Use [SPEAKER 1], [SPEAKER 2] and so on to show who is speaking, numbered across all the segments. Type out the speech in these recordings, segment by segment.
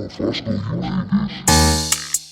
[SPEAKER 1] Fosco, you made this.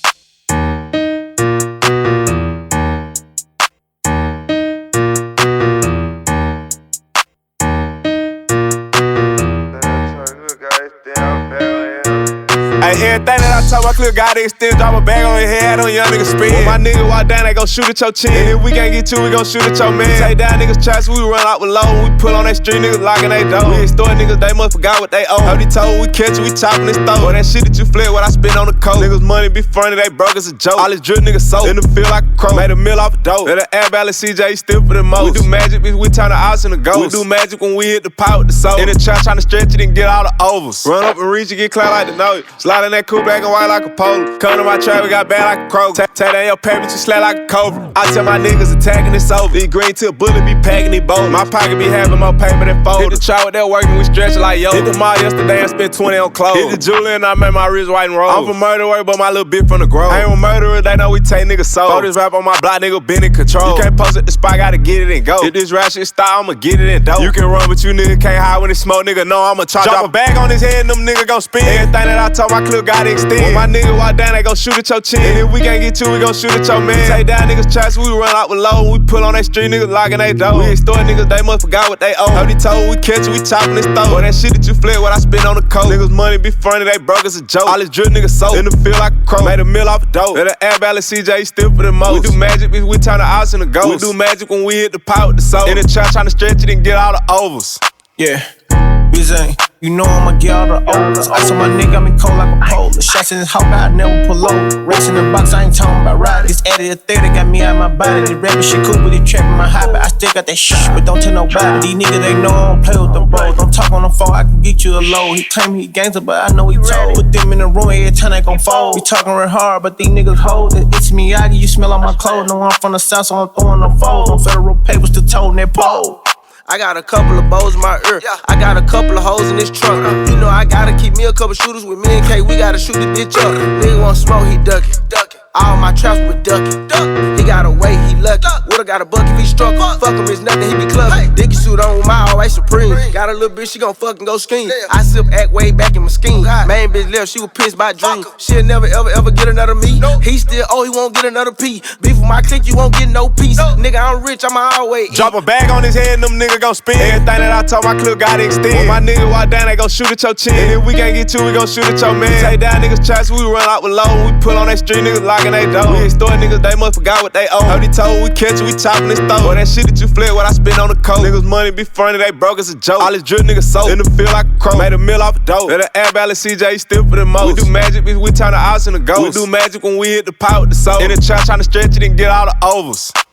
[SPEAKER 2] Hey, everything that I told my clip, got it still drop a bag on your head, on young niggas spin. When my nigga walk down, they gon' shoot at your chin. And if we can't get you, we gon' shoot at your man. Take down niggas' tracks, we run out with low. We pull on that street, niggas locking they door. We extort niggas, they must forgot what they owe. Heard he told we catch you, we chopping this throat. Boy, that shit that you flip, what I spend on the coat. Niggas money be funny, they broke as a joke. All this drill niggas sold in the field like a crow. Made a meal off a dope. Let the air balance CJ still for the most. We do magic, bitch, we turn the odds into ghosts. We do magic when we hit the pot with the soul. In the trap tryna stretch it and get all the overs. Run up and reach and get clout like the note. Slide in that coupe black and white like a polo. Come to my trap, we got bad like a crow. Take down your paper, you slap like a cobra. I tell my niggas attacking it's over. These green tip bullet be packing these boats. My pocket be having more paper than folders. Hit the trap with that working, we stretch it like yo. Hit the mall yesterday and spent 20 on clothes. Hit the jewelry and I made my wrist white and roll. I'm from murder work, but my little bitch from the grove. I ain't with murderers, they know we take niggas soul. Throw this rap on my block, nigga been in control. You can't post at the spot, gotta get it and go. If this rap shit start, I'ma get it and dope. You can run, but you nigga can't hide when it smoke, nigga. No, I'ma charge. Drop a bag on his head and them nigga gon' spin. Everything that I told my clip got extend. When my nigga walk down, they gon' shoot at your chin. And if we can't get you, we gon' shoot at your man. Take down niggas' tracks, we run out with low. We pull on that street, niggas locking they door. We extort niggas, they must forgot what they owe. Heard he told we catch you, we chopping this throat. Boy, that shit that you flip, what I spend on the coat. Niggas money be funny, they broke as a joke. All this drill niggas sold in the field like a crow. Made a meal off a dope. Let the air balance CJ still for the most. We do magic, bitch, we turn the odds into ghosts. We do magic when we hit the pot with the soul. In the trap tryna stretch it and get all the overs.
[SPEAKER 3] Yeah, Bizane, you know I'ma get all the overs. Ice on my nigga, I'm in cold like a polar. Shots in his hawk, I never pull over. Race in the box, I ain't talking about riding. This added a 30, got me out my body. This rapping shit cool, but they trapping my hobby. I still got that shit, but don't tell nobody. These niggas, they know I don't play with the bros. Don't talk on the phone, I can get you a load. He claim he gangster, but I know he told. Put them in the room, every time they gon' fold. We talking real hard, but these niggas hold it. It's Miyagi, you smell on my clothes. No, I'm from the south, so I'm throwing them fold. On federal papers, still toting that pole. I got a couple of bows in my ear. I got a couple of hoes in this trunk. You know I gotta keep me a couple shooters with me and K. We gotta shoot the bitch up. Nigga want smoke, he duck it. All my traps with ducky. He got a way, he lucky. Would've got a buck if he struck. Fuck him, it's nothing, he be clubbing. Dicky suit on with my always supreme. Got a little bitch, she gon' fucking go scheme. I sip act way back in my scheme. Main bitch left, she was pissed by dream. She'll never ever get another me. He still he won't get another P. Beef with my clique, you won't get no peace. Nigga, I'm rich, I'm always eat.
[SPEAKER 2] Drop a bag on his head and them niggas gon' spin. Everything that I told my clip got extend. When my nigga walk down, they gon' shoot at your chin. And if we can't get you, we gon' shoot at your man. Take down niggas' tracks, we run out with low. We pull on that street, niggas locking they door. We extort niggas, they must forgot what they owe. Heard he told we catch you, we chopping this throat. Boy, that shit that you flip, what I spend on the coat. Niggas money be funny, they broke as a joke. All this drill niggas sold in the field like a crow. Made a meal off a dope. Let the air balance CJ still for the most. We do magic, bitch, we turn the odds into ghosts. We do magic when we hit the pot with the soul. In the trap tryna stretch it and get all the overs.